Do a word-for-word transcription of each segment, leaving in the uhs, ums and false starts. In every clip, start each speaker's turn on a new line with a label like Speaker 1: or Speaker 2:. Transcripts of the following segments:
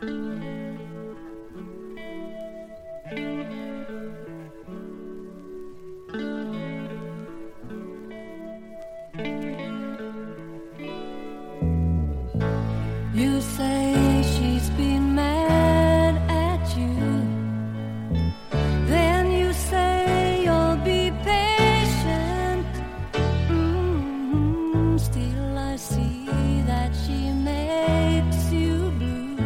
Speaker 1: You say she's been mad at you, then you say you'll be patient. Mm-hmm. Still I see that she makes you blue.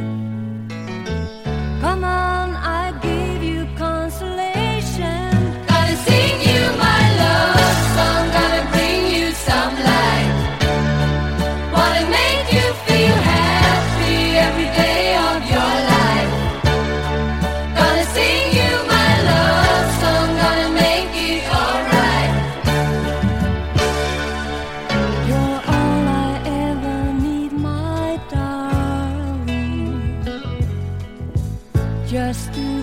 Speaker 1: Come on, I give you consolation. Gonna sing you my love song, gonna bring you some light. Wanna make you feel happy every day of your life. Gonna sing you my love song, gonna make it alright. You're all I ever need, my darling. Just to